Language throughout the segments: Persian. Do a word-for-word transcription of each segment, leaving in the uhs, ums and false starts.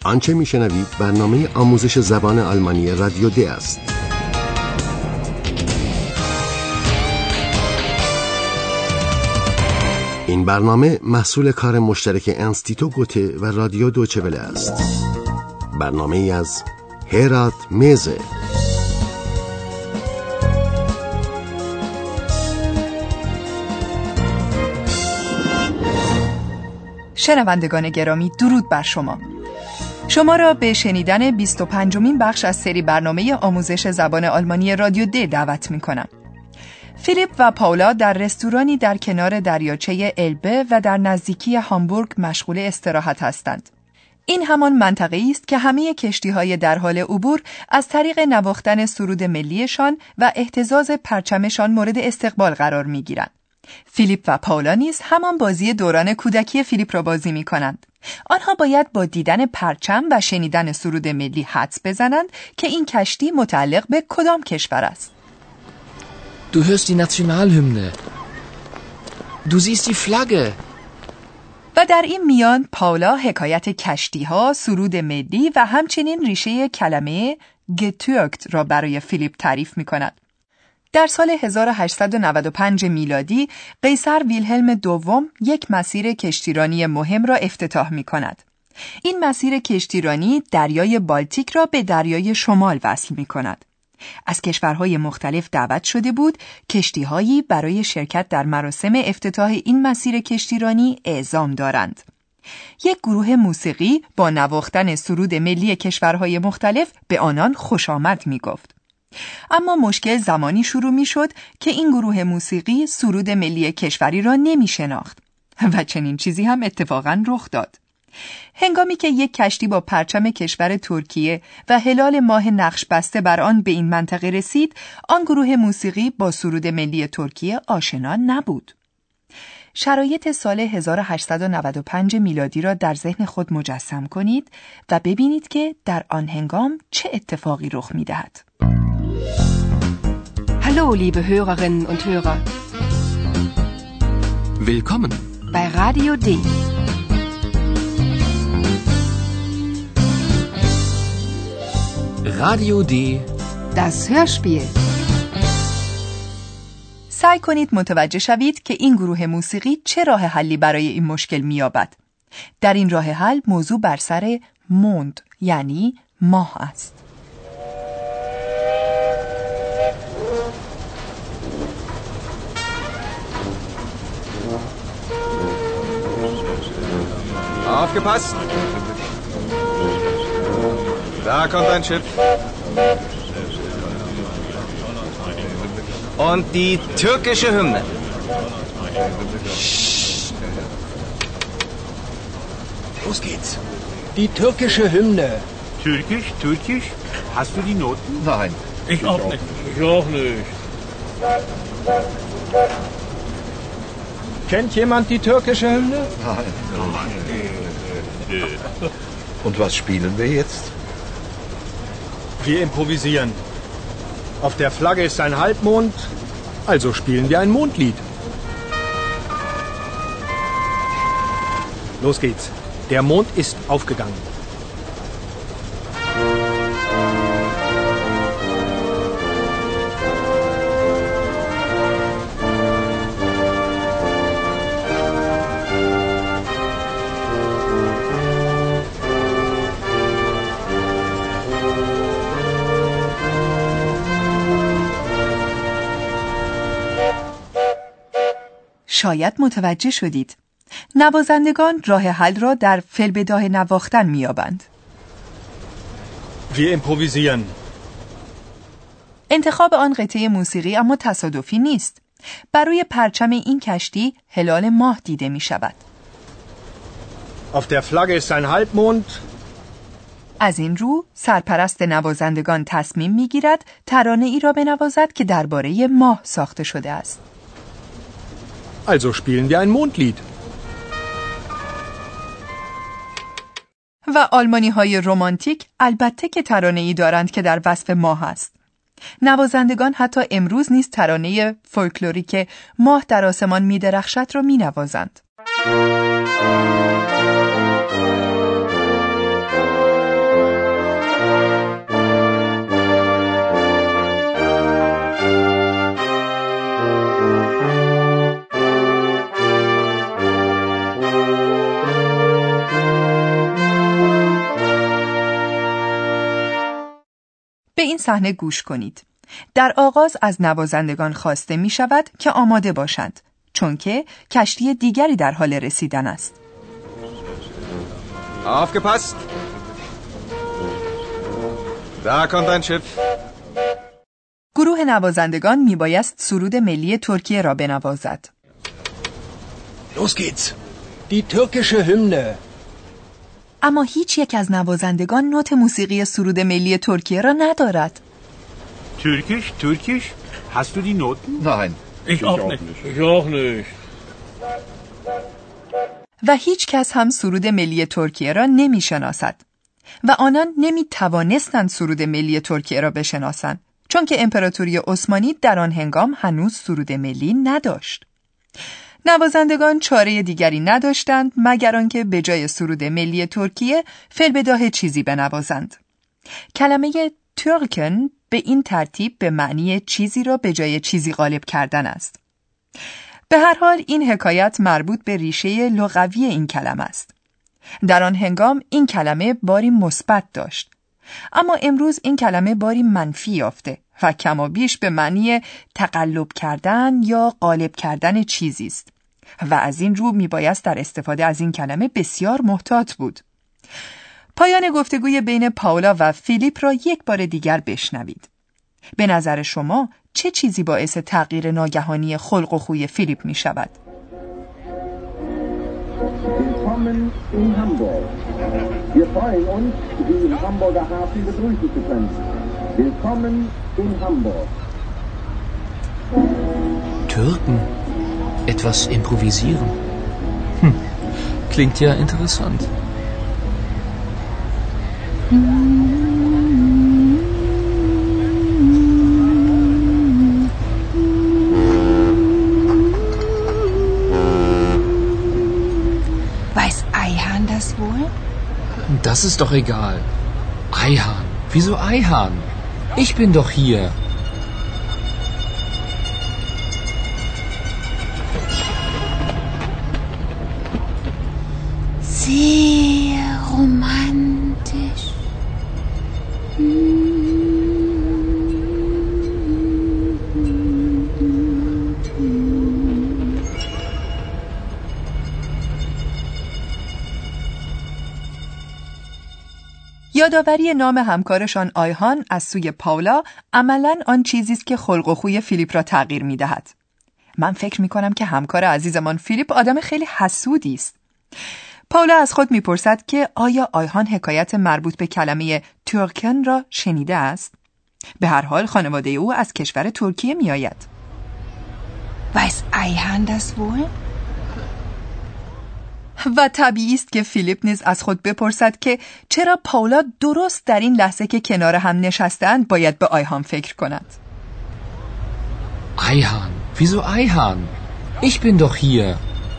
آنچه میشنوید برنامه آموزش زبان آلمانی رادیو د است. این برنامه محصول کار مشترک انستیتو گوته و رادیو دویچه وله است. برنامه ای از هرات میزه. شنوندگان گرامی، درود بر شما. شما را به شنیدن بیست و پنجمین بخش از سری برنامه آموزش زبان آلمانی رادیو د دعوت می کنم. فیلیپ و پاولا در رستورانی در کنار دریاچه البه و در نزدیکی هامبورگ مشغول استراحت هستند. این همان منطقه‌ای است که همه کشتی‌های در حال عبور از طریق نواختن سرود ملیشان و اهتزاز پرچمشان مورد استقبال قرار می‌گیرند. فیلیپ و پاولا نیز همان بازی دوران کودکی فیلیپ را بازی می‌کنند. آنها باید با دیدن پرچم و شنیدن سرود ملی حدس بزنند که این کشتی متعلق به کدام کشور است. Du hörst die Nationalhymne. Du siehst die Flagge. و در این میان پاولا حکایت کشتی‌ها، سرود ملی و همچنین ریشه کلمه getürkt را برای فیلیپ تعریف می‌کند. در سال هزار و هشتصد و نود و پنج میلادی قیصر ویلهلم دوم یک مسیر کشتیرانی مهم را افتتاح می‌کند. این مسیر کشتیرانی دریای بالتیک را به دریای شمال وصل می‌کند. از کشورهای مختلف دعوت شده بود کشتی‌هایی برای شرکت در مراسم افتتاح این مسیر کشتیرانی اعزام دارند. یک گروه موسیقی با نواختن سرود ملی کشورهای مختلف به آنان خوش آمد می‌گفت. اما مشکل زمانی شروع می‌شد که این گروه موسیقی سرود ملی کشوری را نمی‌شناخت و چنین چیزی هم اتفاقاً رخ داد. هنگامی که یک کشتی با پرچم کشور ترکیه و هلال ماه نقش بسته بر آن به این منطقه رسید، آن گروه موسیقی با سرود ملی ترکیه آشنا نبود. شرایط سال هزار و هشتصد و نود و پنج میلادی را در ذهن خود مجسم کنید و ببینید که در آن هنگام چه اتفاقی رخ می‌دهد. Hallo, liebe Hörerinnen und Hörer. Willkommen bei Radio D. Radio D. Das Hörspiel. سعی کنید متوجه شوید که این گروه موسیقی چه راه حلی برای این مشکل می‌یابد. در این راه حل موضوع بر سر موند یعنی ماه است. Aufgepasst! Da kommt ein Schiff. Und die türkische Hymne. Los geht's. Die türkische Hymne. Türkisch? Türkisch? Hast du die Noten? Nein. Ich auch nicht. Ich auch nicht. Kennt jemand die türkische Hymne? Nein. Und was spielen wir jetzt? Wir improvisieren. Auf der Flagge ist ein Halbmond, also spielen wir ein Mondlied. Los geht's. Der Mond ist aufgegangen. شاید متوجه شدید. نوازندگان راه حل را در فی‌البداهه نواختن می‌یابند. Wir improvisieren. انتخاب آن قطعه موسیقی اما تصادفی نیست. بر روی پرچم این کشتی هلال ماه دیده می‌شود. Auf der Flagge ist ein Halbmond. از این رو سرپرست نوازندگان تصمیم می‌گیرد ترانه ای را بنوازد که درباره ماه ساخته شده است. Also spielen wir ein Mondlied. و آلمانی‌های رمانتیک البته که ترانه‌ای دارند که در وصف ماه است. نوازندگان حتی امروز نیز ترانه فولکلوریک ماه در آسمان می‌درخشد را می‌نوازند. این صحنه گوش کنید. در آغاز از نوازندگان خواسته می شود که آماده باشند، چون که کشتی دیگری در حال رسیدن است. Aufgepasst! Da kommt ein Schiff. گروه نوازندگان می بایست سرود ملی ترکیه را بنوازد. Los geht's. Die türkische Hymne. اما هیچ یک از نوازندگان نوت موسیقی سرود ملی ترکیه را ندارد. Türkisch, Türkisch, hast du die Noten? Nein. Ich auch nicht. Ich auch nicht. و هیچ کس هم سرود ملی ترکیه را نمی شناسد. و آنان نمی توانستند سرود ملی ترکیه را بشناسند، چون که امپراتوری عثمانی در آن هنگام هنوز سرود ملی نداشت. نوازندگان چاره دیگری نداشتند مگر آنکه به جای سرود ملی ترکیه فی‌البداهه چیزی بنوازند. کلمه ترکن به این ترتیب به معنی چیزی را به جای چیزی غالب کردن است. به هر حال این حکایت مربوط به ریشه لغوی این کلمه است. در آن هنگام این کلمه باری مثبت داشت، اما امروز این کلمه باری منفی یافته و کما بیش به معنی تقلب کردن یا غالب کردن چیزی است و از این رو میبایست در استفاده از این کلمه بسیار محتاط بود. پایان گفتگوی بین پاولا و فیلیپ را یک بار دیگر بشنوید. به نظر شما چه چیزی باعث تغییر ناگهانی خلق و خوی فیلیپ می شود؟ Willkommen in Hamburg. Wir freuen uns, Sie im Hamburger Hafen begrüßen zu können. Willkommen in Hamburg. Türken? Etwas improvisieren? Hm. Klingt ja interessant. Weiß Eihahn das wohl? Das ist doch egal. Eihahn. Wieso Eihahn? Ich bin doch hier. Sehr romantisch. یادآوری نام همکارشان آیهان از سوی پاولا عملاً آن چیزی است که خلق و خوی فیلیپ را تغییر می‌دهد. من فکر می‌کنم که همکار عزیزمان فیلیپ آدم خیلی حسودی است. پاولا از خود می‌پرسد که آیا آیهان حکایت مربوط به کلمه ترکن را شنیده است؟ به هر حال خانواده او از کشور ترکیه می‌آید. Weiß Eihahn das wohl? و طبیعی است که فیلیپ نیز از خود بپرسد که چرا پاولا درست در این لحظه که کنار هم نشستند باید به آیهان فکر کند. Eihahn. Wieso Eihahn? Ich bin doch hier.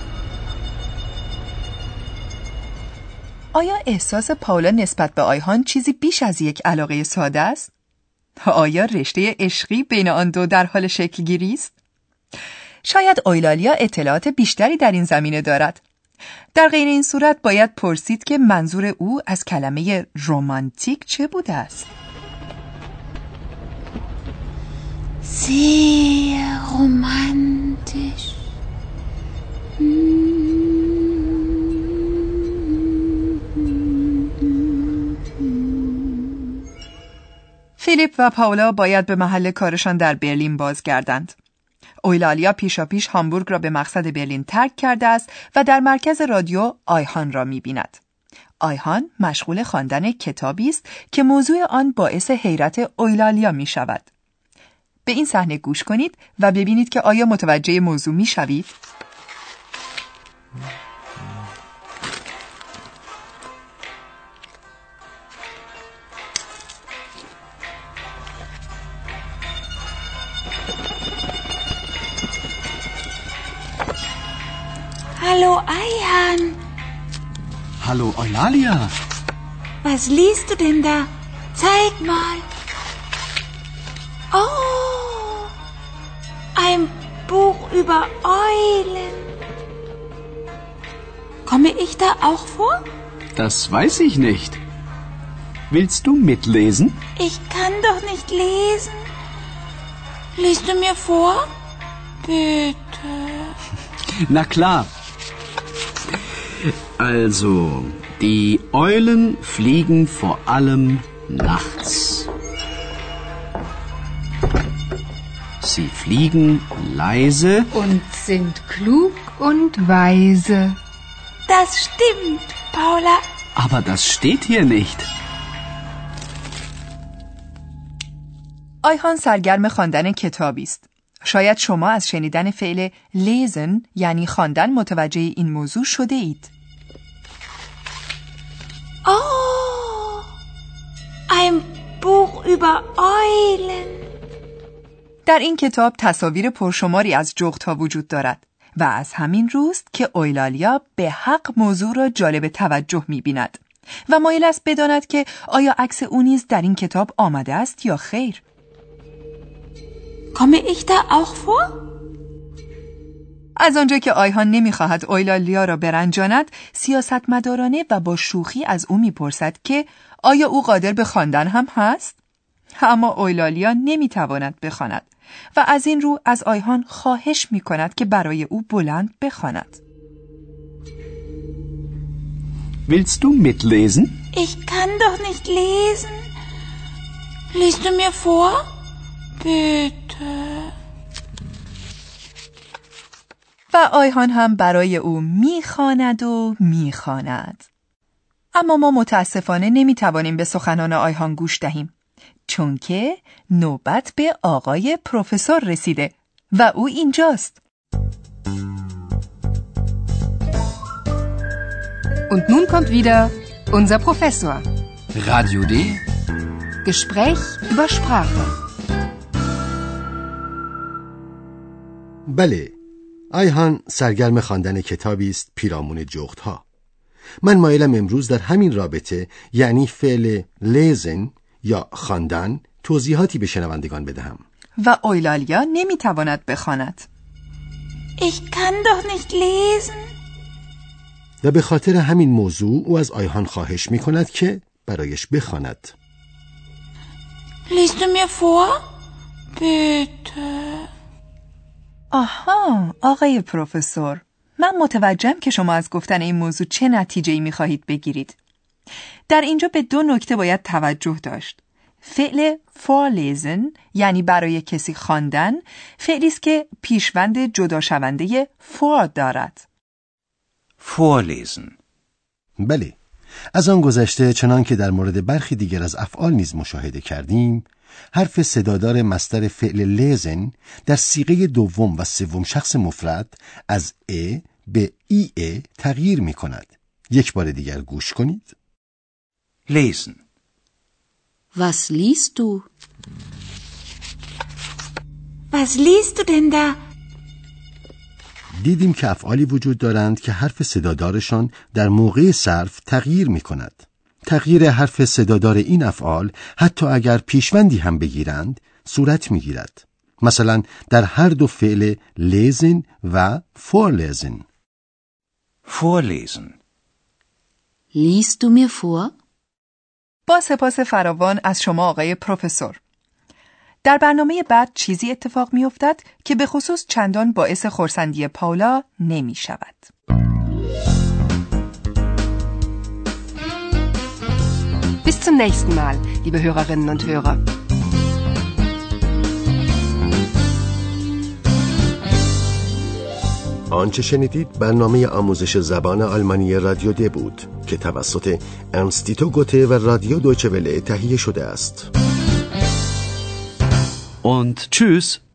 آیا احساس پاولا نسبت به آیهان چیزی بیش از یک علاقه ساده است؟ آیا رشته عشقی بین آن دو در حال شکل گیری است؟ شاید اویلالیا اطلاعات بیشتری در این زمینه دارد. در غیر این صورت باید پرسید که منظور او از کلمه رمانتیک چه بوده است؟ Sehr romantisch. فیلیپ و پاولا باید به محل کارشان در برلین بازگردند. اویلالیا پیشا پیش هامبورگ را به مقصد برلین ترک کرده است و در مرکز رادیو آیهان را می‌بیند. آیهان مشغول خواندن کتابی است که موضوع آن باعث حیرت اویلالیا می‌شود. به این صحنه گوش کنید و ببینید که آیا متوجه موضوع می‌شوید؟ Hallo Eihahn. Hallo Eulalia. Was liest du denn da? Zeig mal. Oh, ein Buch über Eulen. Komme ich da auch vor? Das weiß ich nicht. Willst du mitlesen? Ich kann doch nicht lesen. Liest du mir vor? Bitte. Na klar. Also, die Eulen fliegen vor allem nachts. Sie fliegen leise und sind klug und weise. Das stimmt, Paula. Aber das steht hier nicht. آیهان سرگرم خواندن کتابی است. شاید شما از شنیدن فعل lesen یعنی خواندن متوجه این موضوع شده اید. Oh, ein Buch über Eulen. در این کتاب تصاویر پرشماری از جغدها وجود دارد و از همین روست که اویلالیا به حق موضوع را جالب توجه می‌بیند و مایل است بداند که آیا عکس او نیز در این کتاب آمده است یا خیر. Komme ich da auch vor? از آنجا که آیهان نمی‌خواهد اویلالیا را برنجاند، سیاستمدارانه و با شوخی از او می‌پرسد که آیا او قادر به خواندن هم هست؟ اما اویلالیا نمی‌تواند بخواند و از این رو از آیهان خواهش می‌کند که برای او بلند بخواند. Willst du mitlesen? Ich kann doch nicht lesen. Liest du mir vor? Bitte. و آیهان هم برای او میخواند و میخواند. اما ما متاسفانه نمیتوانیم به سخنان آیهان گوش دهیم، چون که نوبت به آقای پروفسور رسیده و او اینجاست. Und nun kommt wieder unser Professor. Radio D. Gespräch über Sprache. بله، آیهان سرگرم خواندن کتابی است پیرامون جغدها. من مایلم امروز در همین رابطه، یعنی فعل lesen یا خواندن، توضیحاتی به شنوندگان بدهم. و اویلالیا نمیتواند بخواند. Ich kann doch nicht lesen. و به خاطر همین موضوع او از آیهان خواهش می کند که برایش بخواند. Liest du mir vor? Bitte. آها، آقای پروفسور، من متوجهم که شما از گفتن این موضوع چه نتیجه‌ای می‌خواهید بگیرید. در اینجا به دو نکته باید توجه داشت. فعل vorlesen یعنی برای کسی خواندن، فعلی است که پیشوند جدا شونده for دارد. vorlesen. بله، از آن گذشته چنان که در مورد برخی دیگر از افعال نیز مشاهده کردیم، حرف صدادار مصدر فعل lesen در صیغه دوم و سوم شخص مفرد از ا به ای ا تغییر می کند. یک بار دیگر گوش کنید. lesen. Was liest du? Was liest du denn da? دیدیم که افعالی وجود دارند که حرف صدادارشان در موقع صرف تغییر می کند. تغییر حرف صدادار این افعال حتی اگر پیشوندی هم بگیرند صورت می گیرد. مثلا در هر دو فعل lesen و vorlesen. vorlesen. Liest du mir vor? با سپاس فراوان از شما آقای پروفسور. در برنامه بعد چیزی اتفاق می افتد که به خصوص چندان باعث خرسندی پاولا نمی شود. Bis zum nächsten Mal, liebe Hörerinnen und Hörer. آنچه شنیدید برنامه آموزش زبان آلمانی رادیو د بود که توسط انستیتو گوته و رادیو دویچه وله تهیه شده است. Und tschüss.